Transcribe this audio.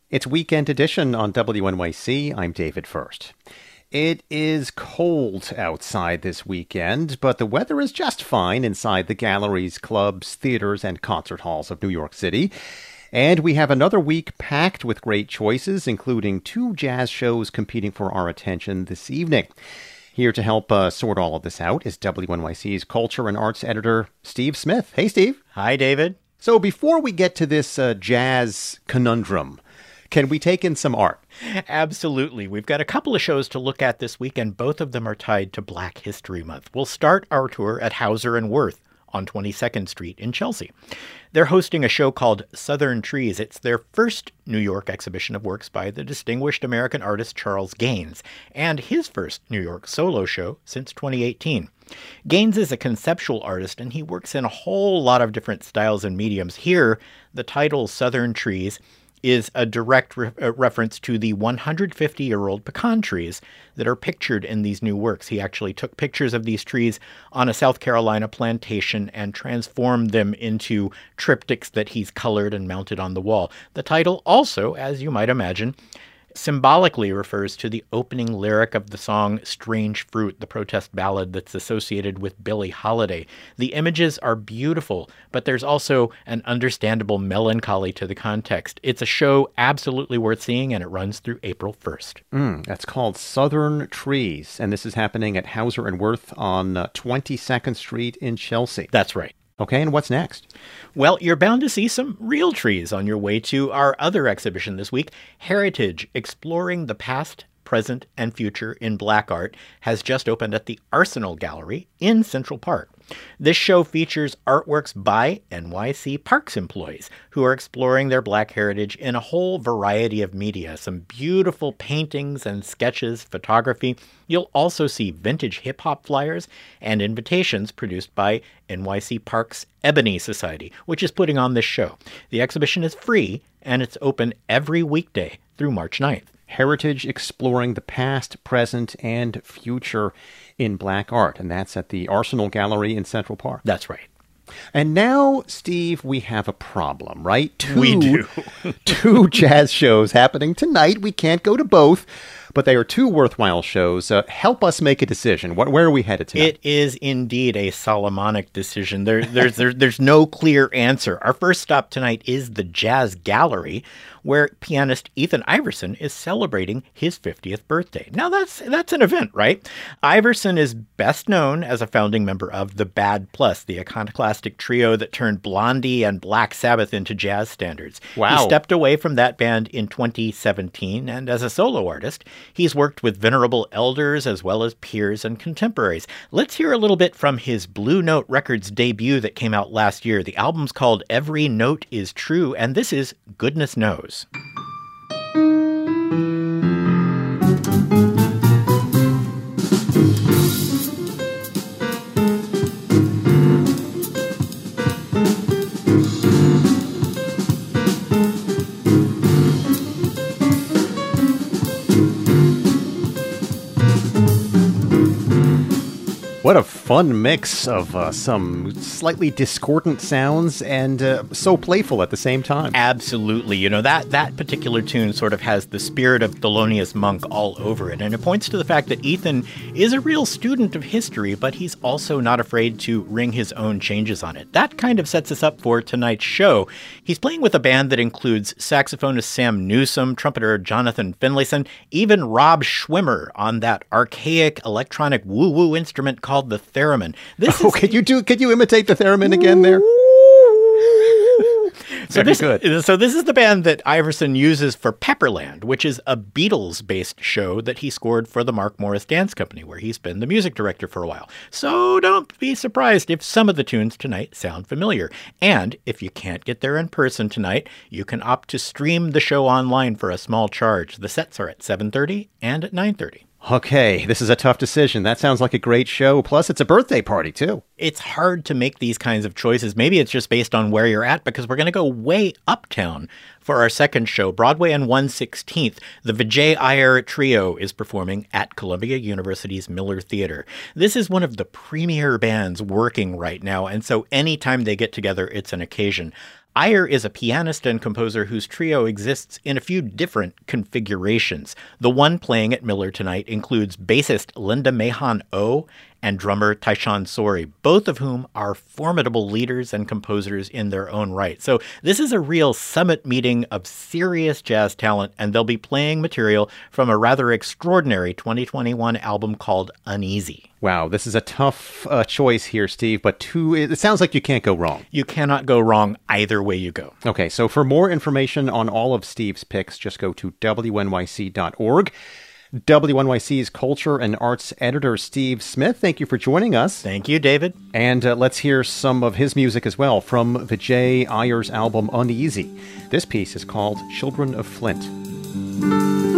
It's Weekend Edition on WNYC. I'm David First. It is cold outside this weekend, but the weather is just fine inside the galleries, clubs, theaters, and concert halls of New York City. And we have another week packed with great choices, including 2 jazz shows competing for our attention this evening. Here to help sort all of this out is WNYC's culture and arts editor, Steve Smith. Hey, Steve. Hi, David. So before we get to this jazz conundrum, can we take in some art? Absolutely. We've got a couple of shows to look at this week, and both of them are tied to Black History Month. We'll start our tour at Hauser and Wirth on 22nd Street in Chelsea. They're hosting a show called Southern Trees. It's their first New York exhibition of works by the distinguished American artist Charles Gaines, and his first New York solo show since 2018. Gaines is a conceptual artist, and he works in a whole lot of different styles and mediums. Here, the title Southern Trees is a direct reference to the 150-year-old pecan trees that are pictured in these new works. He actually took pictures of these trees on a South Carolina plantation and transformed them into triptychs that he's colored and mounted on the wall. The title also, as you might imagine, symbolically refers to the opening lyric of the song Strange Fruit, the protest ballad that's associated with Billie Holiday. The images are beautiful, but there's also an understandable melancholy to the context. It's a show absolutely worth seeing, and it runs through April 1st. That's called Southern Trees, and this is happening at Hauser and Wirth on 22nd Street in Chelsea. That's right. Okay, and what's next? Well, you're bound to see some real trees on your way to our other exhibition this week. Heritage, Exploring the Past, Present, and Future in Black Art, has just opened at the Arsenal Gallery in Central Park. This show features artworks by NYC Parks employees who are exploring their Black heritage in a whole variety of media. Some beautiful paintings and sketches, photography. You'll also see vintage hip-hop flyers and invitations produced by NYC Parks Ebony Society, which is putting on this show. The exhibition is free, and it's open every weekday through March 9th. Heritage, Exploring the Past, Present, and Future in Black Art, and that's at the Arsenal Gallery in Central Park. That's right. And now, Steve, we have a problem, right? We do. 2 jazz shows happening tonight. We can't go to both, but they are 2 worthwhile shows. Help us make a decision. Where are we headed tonight? It is indeed a Solomonic decision. There's no clear answer. Our first stop tonight is the Jazz Gallery, where pianist Ethan Iverson is celebrating his 50th birthday. Now, that's an event, right? Iverson is best known as a founding member of the Bad Plus, the iconoclastic trio that turned Blondie and Black Sabbath into jazz standards. Wow. He stepped away from that band in 2017, and as a solo artist, he's worked with venerable elders as well as peers and contemporaries. Let's hear a little bit from his Blue Note Records debut that came out last year. The album's called Every Note is True, and this is Goodness Knows. What a fun mix of some slightly discordant sounds and so playful at the same time. Absolutely. You know, that particular tune sort of has the spirit of Thelonious Monk all over it. And it points to the fact that Ethan is a real student of history, but he's also not afraid to ring his own changes on it. That kind of sets us up for tonight's show. He's playing with a band that includes saxophonist Sam Newsom, trumpeter Jonathan Finlayson, even Rob Schwimmer on that archaic electronic woo-woo instrument called the theremin. Could you imitate the theremin again there? So this is the band that Iverson uses for Pepperland, which is a Beatles-based show that he scored for the Mark Morris Dance Company, where he's been the music director for a while. So don't be surprised if some of the tunes tonight sound familiar. And if you can't get there in person tonight, you can opt to stream the show online for a small charge. The sets are at 7:30 and at 9:30. Okay, this is a tough decision. That sounds like a great show. Plus, it's a birthday party, too. It's hard to make these kinds of choices. Maybe it's just based on where you're at, because we're going to go way uptown for our second show. Broadway and 116th, the Vijay Iyer Trio is performing at Columbia University's Miller Theater. This is one of the premier bands working right now, and so anytime they get together, it's an occasion. Ayer is a pianist and composer whose trio exists in a few different configurations. The one playing at Miller tonight includes bassist Linda Mahon-O and drummer Taishan Sori, both of whom are formidable leaders and composers in their own right. So this is a real summit meeting of serious jazz talent, and they'll be playing material from a rather extraordinary 2021 album called Uneasy. Wow, this is a tough choice here, Steve, but it sounds like you can't go wrong. You cannot go wrong either way you go. Okay, so for more information on all of Steve's picks, just go to wnyc.org. WNYC's culture and arts editor, Steve Smith, thank you for joining us. Thank you, David. And let's hear some of his music as well from Vijay Iyer's album Uneasy. This piece is called Children of Flint.